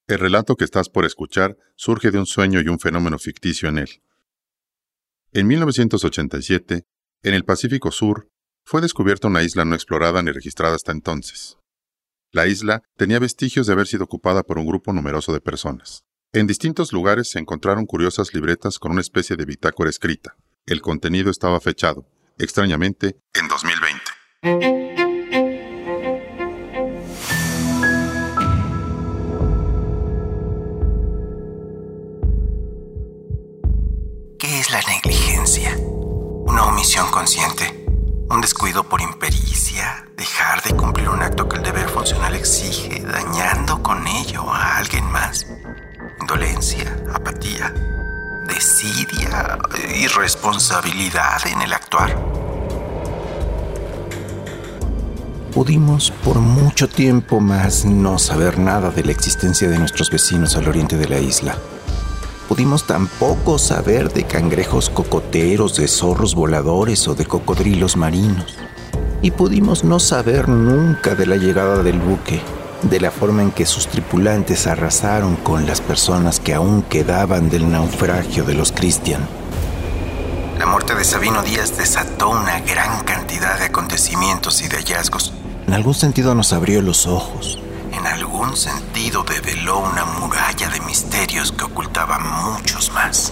El relato que estás por escuchar surge de un sueño y un fenómeno ficticio en él. En 1987, en el Pacífico Sur, fue descubierta una isla no explorada ni registrada hasta entonces. La isla tenía vestigios de haber sido ocupada por un grupo numeroso de personas. En distintos lugares se encontraron curiosas libretas con una especie de bitácora escrita. El contenido estaba fechado, extrañamente, en 2020. ¿Qué es la negligencia? Una omisión consciente, un descuido por impericia, dejar de cumplir un acto que el deber funcional exige, dañando con ello a alguien más. Indolencia, apatía, desidia, irresponsabilidad en el actuar. Pudimos por mucho tiempo más no saber nada de la existencia de nuestros vecinos al oriente de la isla. Pudimos tampoco saber de cangrejos cocoteros, de zorros voladores o de cocodrilos marinos. Y pudimos no saber nunca de la llegada del buque, de la forma en que sus tripulantes arrasaron con las personas que aún quedaban del naufragio de los Christian. La muerte de Sabino Díaz desató una gran cantidad de acontecimientos y de hallazgos. En algún sentido nos abrió los ojos. En algún sentido develó una muralla de misterios que ocultaba muchos más.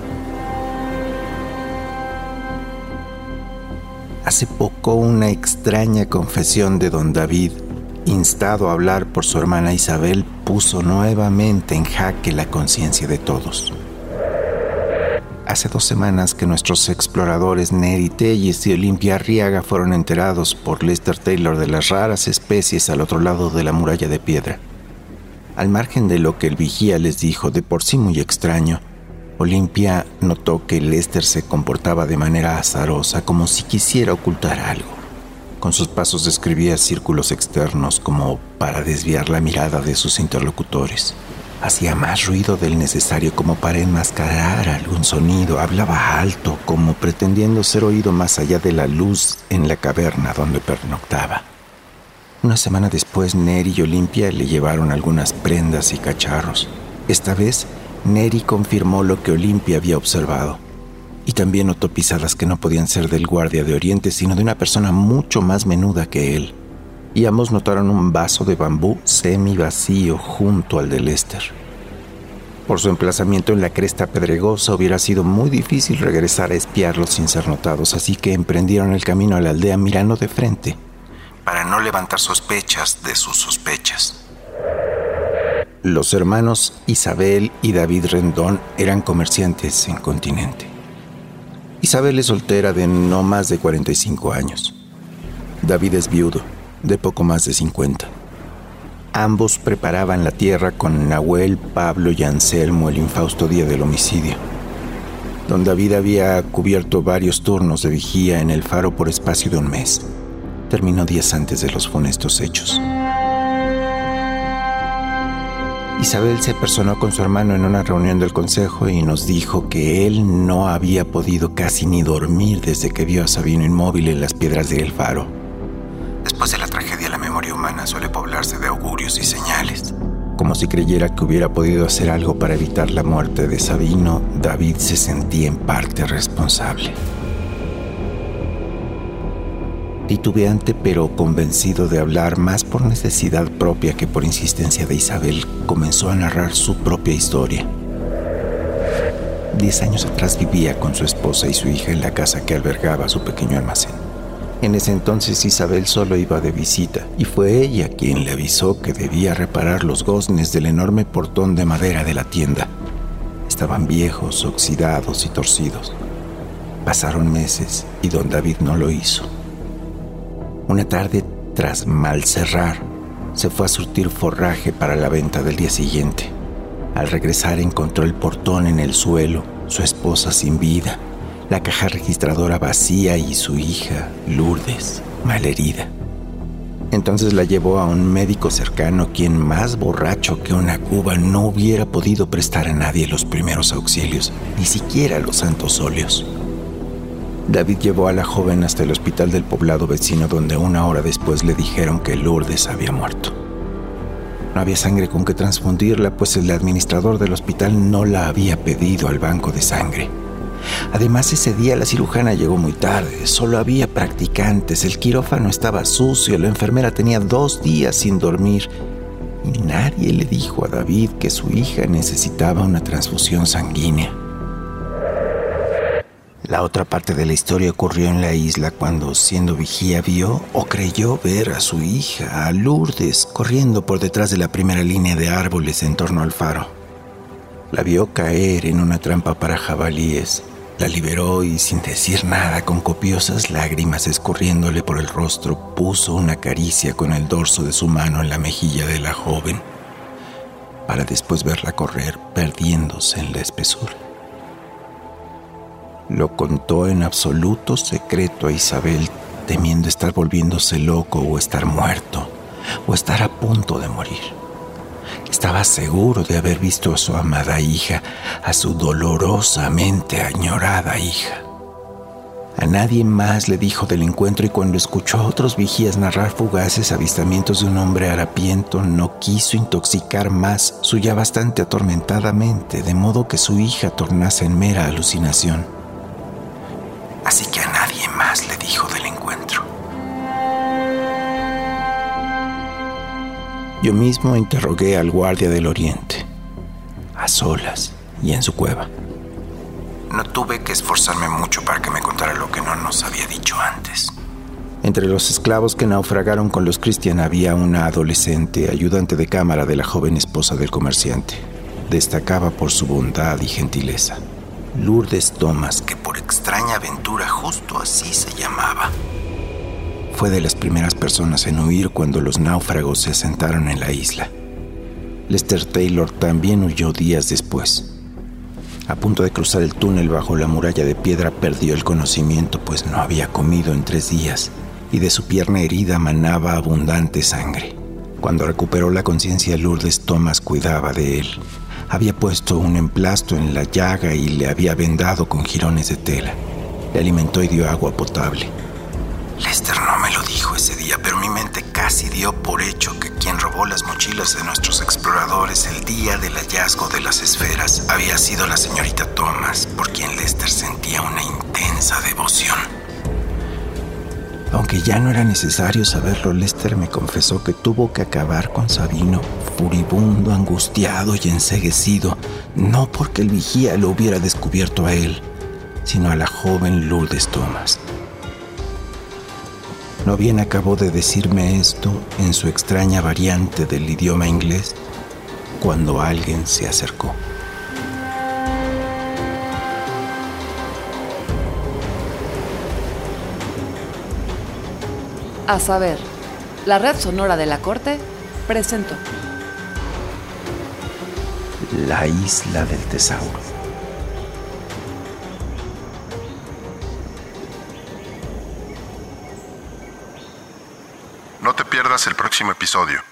Hace poco una extraña confesión de don David, instado a hablar por su hermana Isabel, puso nuevamente en jaque la conciencia de todos. Hace 2 semanas que nuestros exploradores Neri Telles y Olimpia Arriaga fueron enterados por Lester Taylor de las raras especies al otro lado de la muralla de piedra. Al margen de lo que el vigía les dijo, de por sí muy extraño, Olimpia notó que Lester se comportaba de manera azarosa, como si quisiera ocultar algo. Con sus pasos describía círculos externos como para desviar la mirada de sus interlocutores. Hacía más ruido del necesario como para enmascarar algún sonido. Hablaba alto, como pretendiendo ser oído más allá de la luz en la caverna donde pernoctaba. Una semana después, Neri y Olimpia le llevaron algunas prendas y cacharros. Esta vez, Neri confirmó lo que Olimpia había observado. Y también notó pisadas que no podían ser del guardia de Oriente, sino de una persona mucho más menuda que él. Y ambos notaron un vaso de bambú semi-vacío junto al de Lester. Por su emplazamiento en la cresta pedregosa hubiera sido muy difícil regresar a espiarlos sin ser notados, así que emprendieron el camino a la aldea mirando de frente, para no levantar sospechas de sus sospechas. Los hermanos Isabel y David Rendón eran comerciantes en Continente. Isabel es soltera de no más de 45 años. David es viudo, de poco más de 50. Ambos preparaban la tierra con Nahuel, Pablo y Anselmo el infausto día del homicidio. Don David había cubierto varios turnos de vigía en el faro por espacio de 1 mes. Terminó días antes de los funestos hechos. Isabel se personó con su hermano en una reunión del consejo y nos dijo que él no había podido casi ni dormir desde que vio a Sabino inmóvil en las piedras del faro. Después de la tragedia, la memoria humana suele poblarse de augurios y señales. Como si creyera que hubiera podido hacer algo para evitar la muerte de Sabino, David se sentía en parte responsable. Titubeante pero convencido de hablar, más por necesidad propia que por insistencia de Isabel, comenzó a narrar su propia historia. 10 años atrás vivía con su esposa y su hija en la casa que albergaba su pequeño almacén. En ese entonces Isabel solo iba de visita y fue ella quien le avisó que debía reparar los goznes del enorme portón de madera de la tienda. Estaban viejos, oxidados y torcidos. Pasaron meses y don David no lo hizo. Una tarde, tras mal cerrar, se fue a surtir forraje para la venta del día siguiente. Al regresar encontró el portón en el suelo, su esposa sin vida, la caja registradora vacía y su hija, Lourdes, malherida. Entonces la llevó a un médico cercano, quien, más borracho que una cuba, no hubiera podido prestar a nadie los primeros auxilios, ni siquiera los santos óleos. David llevó a la joven hasta el hospital del poblado vecino, donde 1 hora después le dijeron que Lourdes había muerto. No había sangre con que transfundirla, pues el administrador del hospital no la había pedido al banco de sangre. Además, ese día la cirujana llegó muy tarde, solo había practicantes, el quirófano estaba sucio, la enfermera tenía 2 días sin dormir y nadie le dijo a David que su hija necesitaba una transfusión sanguínea. La otra parte de la historia ocurrió en la isla cuando, siendo vigía, vio o creyó ver a su hija, a Lourdes, corriendo por detrás de la primera línea de árboles en torno al faro. La vio caer en una trampa para jabalíes. La liberó y, sin decir nada, con copiosas lágrimas escurriéndole por el rostro, puso una caricia con el dorso de su mano en la mejilla de la joven, para después verla correr, perdiéndose en la espesura. Lo contó en absoluto secreto a Isabel, temiendo estar volviéndose loco o estar muerto, o estar a punto de morir. Estaba seguro de haber visto a su amada hija, a su dolorosamente añorada hija. A nadie más le dijo del encuentro, y cuando escuchó a otros vigías narrar fugaces avistamientos de un hombre harapiento, no quiso intoxicar más su ya bastante atormentada mente, de modo que su hija tornase en mera alucinación. Así que a nadie más le dijo del encuentro. Yo mismo interrogué al guardia del Oriente, a solas y en su cueva. No tuve que esforzarme mucho para que me contara lo que no nos había dicho antes. Entre los esclavos que naufragaron con los Christian había una adolescente, ayudante de cámara de la joven esposa del comerciante. Destacaba por su bondad y gentileza. Lourdes Thomas, que por extraña aventura justo así se llamaba. Fue de las primeras personas en huir cuando los náufragos se asentaron en la isla. Lester Taylor también huyó días después. A punto de cruzar el túnel bajo la muralla de piedra, perdió el conocimiento, pues no había comido en 3 días, y de su pierna herida manaba abundante sangre. Cuando recuperó la conciencia, Lourdes Thomas cuidaba de él. Había puesto un emplasto en la llaga y le había vendado con jirones de tela. Le alimentó y dio agua potable. Lester no me lo dijo ese día, pero mi mente casi dio por hecho que quien robó las mochilas de nuestros exploradores el día del hallazgo de las esferas había sido la señorita Thomas, por quien Lester sentía una intensa devoción. Aunque ya no era necesario saberlo, Lester me confesó que tuvo que acabar con Sabino, furibundo, angustiado y enceguecido, no porque el vigía lo hubiera descubierto a él, sino a la joven Lourdes Thomas. No bien acabó de decirme esto en su extraña variante del idioma inglés, cuando alguien se acercó. A saber, la Red Sonora de la Corte presentó La Isla del Tesauro. No te pierdas el próximo episodio.